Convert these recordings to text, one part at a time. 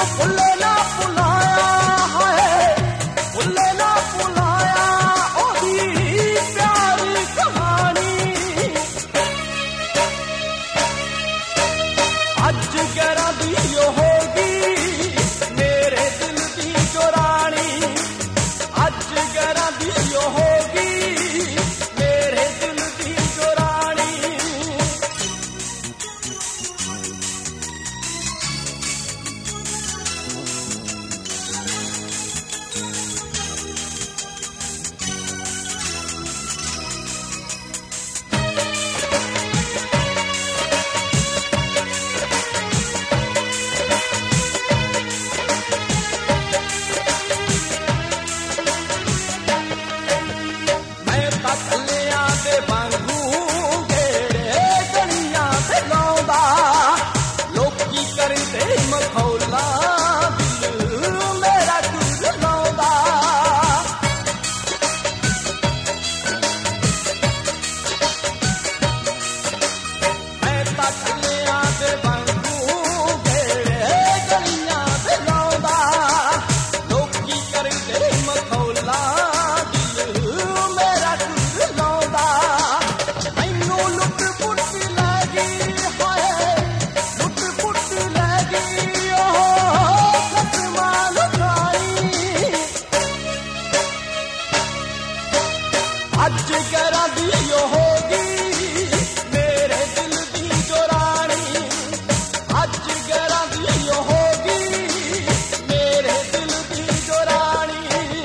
भुले ना भुलाया है, भुले ना भुलाया ओही प्यारी कहानी। अज गैरां दी होगी मेरे दिल दी जो रानी, अज गैरां दी होगी मेरे दिल दी जो रानी। मैं तकलियां दे वांगू घेरे गलियां ते लौंदा, लोकी करदे मखौला दिल मेरा दूर लौंदा। मैं तकलियां दे वांगू घेरे गलियां ते लौंदा, लोकी करदे मखौला मेरा दूर लौंदा। मैनू लुट पुट लगी है, लुट पुट लगी खत्मा लुटाई। अज गैरां दी होगी मेरे दिल दी जो रानी, अज गैरां दी होगी मेरे दिल दी जो रानी।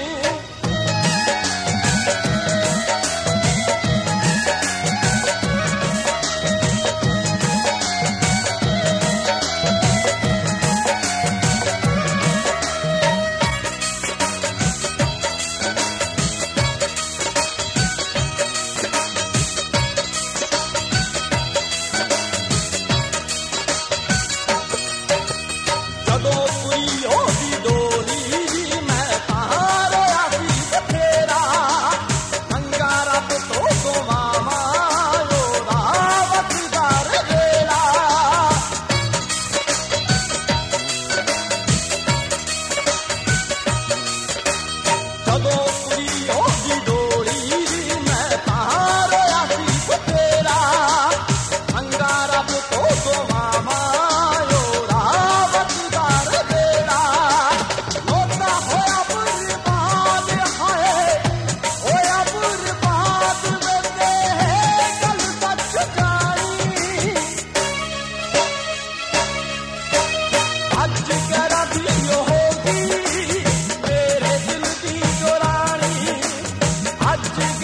ਜਦੋਂ ਪੂਰੀ ਉਹਦੀ ਡੋਲੀ ਮੈਂ ਤਾਂ ਰੋਇਆ ਸੀ ਬਥੇਰਾ, ਮੰਗਾ ਰੱਬ ਤੋਂ ਦੁਆਵਾਂ ਉਹਦਾ ਵਕਦਾਰ ਵੇਲਾ। ਜਦੋਂ ਪੂਰੀ ਉਹਦੀ ਡੋਲੀ ਮੈਂ ਤਾਂ ਰੋਇਆ ਸੀ ਬਥੇਰਾ, ਮੰਗਾ ਰੱਬ ਤੋਂ ਦੁਆਵਾਂ ਉਹਦਾ ਵਕਦਾਰ ਵੇਲਾ। ਲੋਤਾ ਹੋਇਆ ਬਰਬਾਦ ਹੈ, ਹੋਇਆ ਬਰਬਾਦ ਵੇਲੇ ਗੱਲ ਸੱਚ ਜਾਣੀ। ਅੱਜ ਗੈਰਾਂ ਦੀ ਹੋਗੀ ਮੇਰੇ ਦਿਲ ਦੀ ਜੋ ਰਾਣੀ, ਅੱਜ